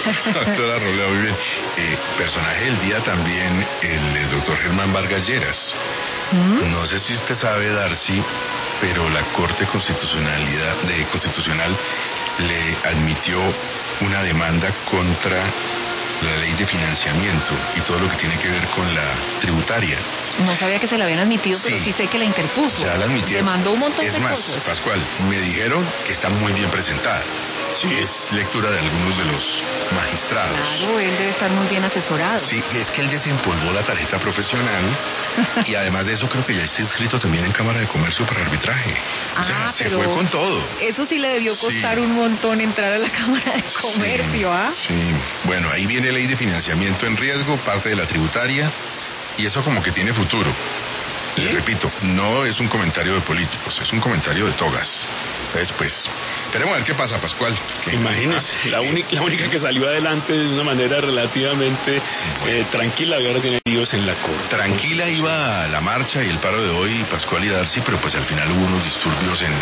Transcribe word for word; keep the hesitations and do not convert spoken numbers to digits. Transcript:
Doctora Robledo, muy bien. Eh, personaje del día también, el, el doctor Germán Vargas Lleras. ¿Mm? No sé si usted sabe, Darcy, pero la Corte Constitucionalidad, de, Constitucional le admitió una demanda contra la ley de financiamiento y todo lo que tiene que ver con la tributaria. No sabía que se la habían admitido, sí, pero sí sé que la interpuso. Ya la admitieron. Demandó un montón es de más, cosas. Pascual, me dijeron que está muy bien presentada. Sí, es lectura de algunos de los magistrados. Claro, él debe estar muy bien asesorado. Sí, es que él desempolvó la tarjeta profesional y además de eso creo que ya está inscrito también en Cámara de Comercio para arbitraje. Ah, o sea, se pero fue con todo. Eso sí le debió costar sí. un montón entrar a la Cámara de Comercio, ¿ah? Sí, sí, bueno, ahí viene ley de financiamiento en riesgo, parte de la tributaria, y eso como que tiene futuro. ¿Sí? Le repito, no es un comentario de políticos, es un comentario de togas. Entonces, pues, esperemos a ver qué pasa, Pascual. Imagínese, ah, la, única, la única que salió adelante de una manera relativamente bueno. eh, tranquila, ahora tiene líos en la corte. Tranquila iba la marcha y el paro de hoy, Pascual y Darcy, pero pues al final hubo unos disturbios en